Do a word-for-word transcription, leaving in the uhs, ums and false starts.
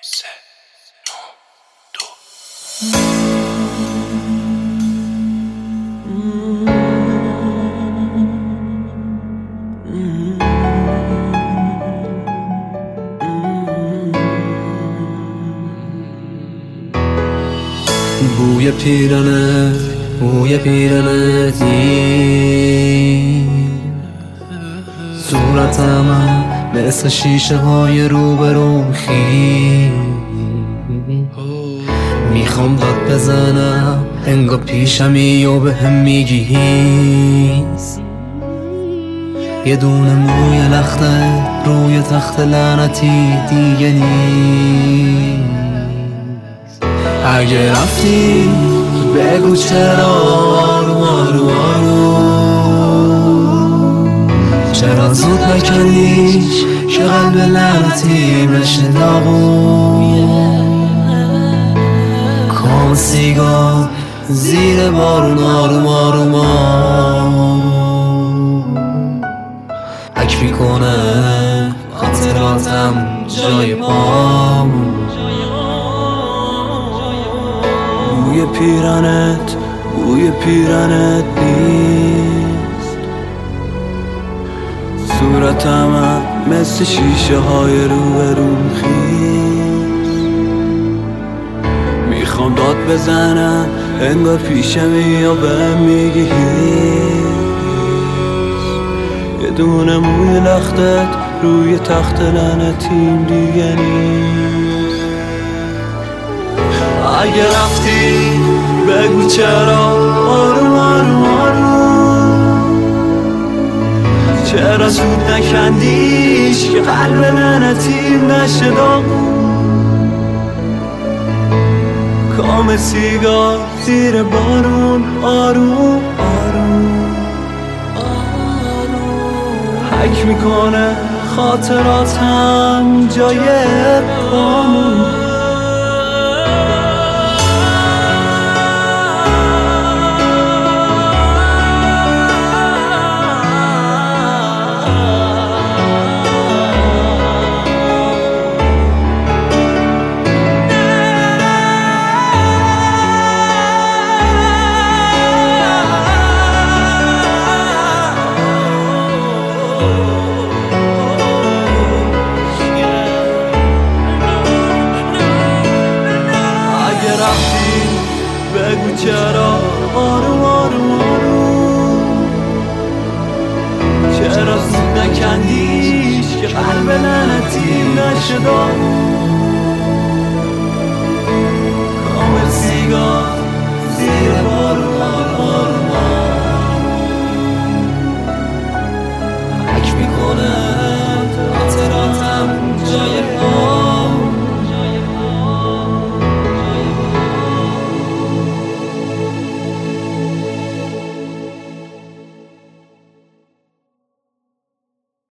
سه نو دو بوی پیرنت بوی پیرنتی صورتم مثل شیشه های روبروم خی میخوام داد بزنم انگار پیشمی و به هم میگی هیز یه دونه موی لخته روی تخت لعنتی دیگه نیست. اگه رفتی بگو چرا آروم آروم آروم، چرا زود نکردیش که قلب لعنتی بشه داغون. کام سیگار زیر بارون آروم آروم آروم حک میکنه خاطراتم جای پام. بوی پیرنت بوی پیرنت نیست، صورتم مثل شیشه های روبروم خیز. میخوام داد بزنم انگار پیشمی یا بهم میگی هیز. یه دونه موی لختت روی تخت لعنتیم دیگه نیست. اگه رفتی بگو چرا آروم آروم آروم، چرا زود نکندیش که قلب لعنتیم نشه داغون. کام سیگار زیر بارون آروم آروم حک میکنه خاطراتم جای پامون. بگو چرا آروم آروم آروم، چرا زود نکندیش که قلب لعنتیم نشه داغون.